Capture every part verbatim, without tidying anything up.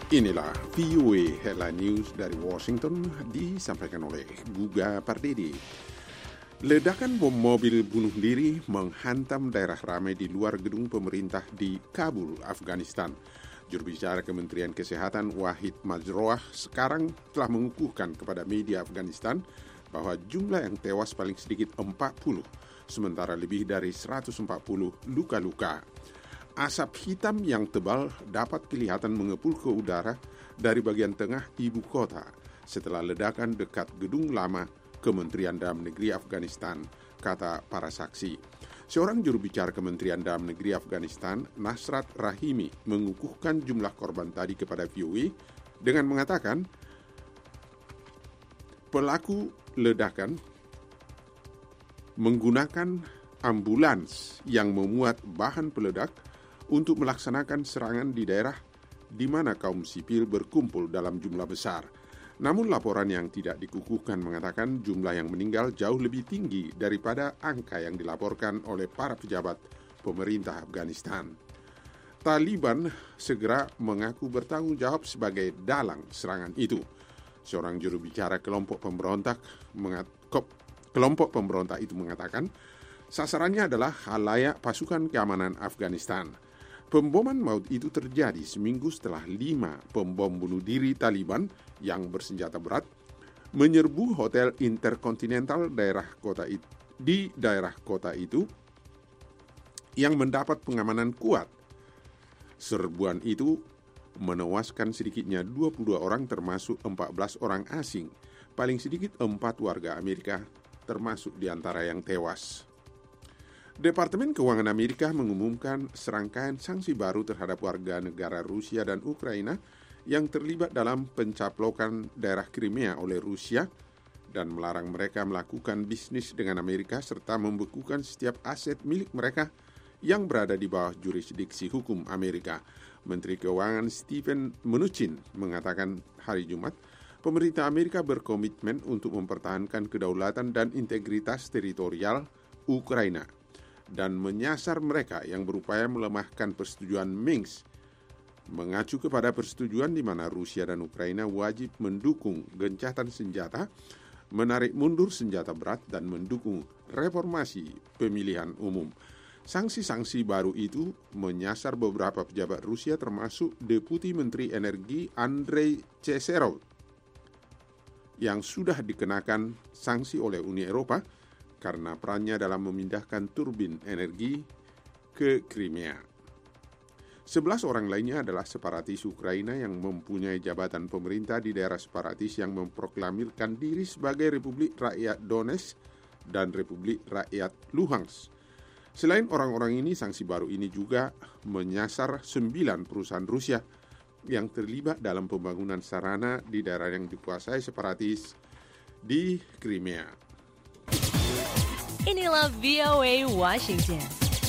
Inilah V O A Headline News dari Washington disampaikan oleh Guga Pardede. Ledakan bom mobil bunuh diri menghantam daerah ramai di luar gedung pemerintah di Kabul, Afghanistan. Juru bicara Kementerian Kesehatan Wahid Majroah sekarang telah mengukuhkan kepada media Afghanistan bahwa jumlah yang tewas paling sedikit empat puluh, sementara lebih dari seratus empat puluh luka-luka. Asap hitam yang tebal dapat kelihatan mengepul ke udara dari bagian tengah ibu kota setelah ledakan dekat gedung lama Kementerian Dalam Negeri Afghanistan, kata para saksi. Seorang juru bicara Kementerian Dalam Negeri Afghanistan, Nasrat Rahimi, mengukuhkan jumlah korban tadi kepada V O A dengan mengatakan pelaku ledakan menggunakan ambulans yang memuat bahan peledak untuk melaksanakan serangan di daerah di mana kaum sipil berkumpul dalam jumlah besar. Namun laporan yang tidak dikukuhkan mengatakan jumlah yang meninggal jauh lebih tinggi daripada angka yang dilaporkan oleh para pejabat pemerintah Afghanistan. Taliban segera mengaku bertanggung jawab sebagai dalang serangan itu. Seorang juru bicara kelompok pemberontak mengat- kelompok pemberontak itu mengatakan sasarannya adalah khalayak pasukan keamanan Afghanistan. Pemboman maut itu terjadi seminggu setelah lima pembom bunuh diri Taliban yang bersenjata berat menyerbu hotel Intercontinental daerah kota itu, di daerah kota itu yang mendapat pengamanan kuat. Serbuan itu menewaskan sedikitnya dua puluh dua orang termasuk empat belas orang asing. Paling sedikit empat warga Amerika termasuk di antara yang tewas. Departemen Keuangan Amerika mengumumkan serangkaian sanksi baru terhadap warga negara Rusia dan Ukraina yang terlibat dalam pencaplokan daerah Crimea oleh Rusia dan melarang mereka melakukan bisnis dengan Amerika serta membekukan setiap aset milik mereka yang berada di bawah jurisdiksi hukum Amerika. Menteri Keuangan Steven Mnuchin mengatakan hari Jumat, pemerintah Amerika berkomitmen untuk mempertahankan kedaulatan dan integritas teritorial Ukraina dan menyasar mereka yang berupaya melemahkan persetujuan Minsk, mengacu kepada persetujuan di mana Rusia dan Ukraina wajib mendukung gencatan senjata, menarik mundur senjata berat, dan mendukung reformasi pemilihan umum. Sanksi-sanksi baru itu menyasar beberapa pejabat Rusia termasuk Deputi Menteri Energi Andrei Cheserov yang sudah dikenakan sanksi oleh Uni Eropa karena perannya dalam memindahkan turbin energi ke Crimea. Sebelas orang lainnya adalah separatis Ukraina yang mempunyai jabatan pemerintah di daerah separatis yang memproklamirkan diri sebagai Republik Rakyat Donetsk dan Republik Rakyat Luhansk. Selain orang-orang ini, sanksi baru ini juga menyasar sembilan perusahaan Rusia yang terlibat dalam pembangunan sarana di daerah yang dikuasai separatis di Crimea. Inilah V O A Washington.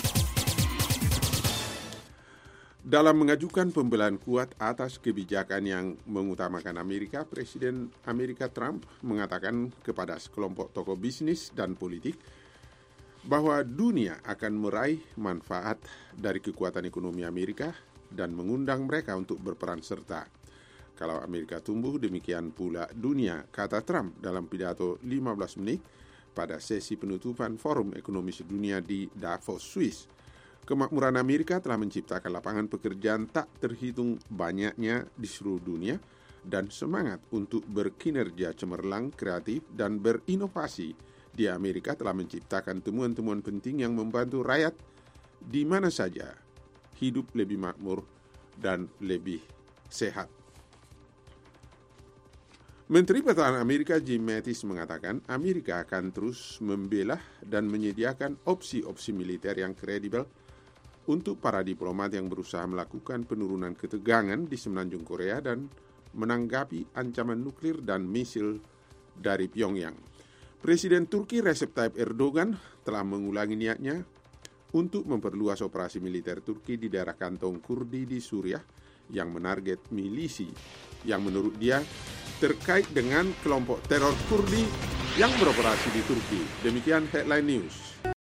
Dalam mengajukan pembelaan kuat atas kebijakan yang mengutamakan Amerika, Presiden Amerika Trump mengatakan kepada sekelompok tokoh bisnis dan politik bahwa dunia akan meraih manfaat dari kekuatan ekonomi Amerika dan mengundang mereka untuk berperan serta. Kalau Amerika tumbuh, demikian pula dunia, kata Trump dalam pidato lima belas menit pada sesi penutupan Forum Ekonomi Sedunia di Davos, Swiss. Kemakmuran Amerika telah menciptakan lapangan pekerjaan tak terhitung banyaknya di seluruh dunia dan semangat untuk berkinerja cemerlang, kreatif, dan berinovasi di Amerika telah menciptakan temuan-temuan penting yang membantu rakyat di mana saja hidup lebih makmur dan lebih sehat. Menteri Pertahanan Amerika Jim Mattis mengatakan Amerika akan terus membela dan menyediakan opsi-opsi militer yang kredibel untuk para diplomat yang berusaha melakukan penurunan ketegangan di semenanjung Korea dan menanggapi ancaman nuklir dan misil dari Pyongyang. Presiden Turki Recep Tayyip Erdogan telah mengulangi niatnya untuk memperluas operasi militer Turki di daerah kantong Kurdi di Suriah yang menarget milisi yang menurut dia terkait dengan kelompok teror Kurdi yang beroperasi di Turki. Demikian Headline News.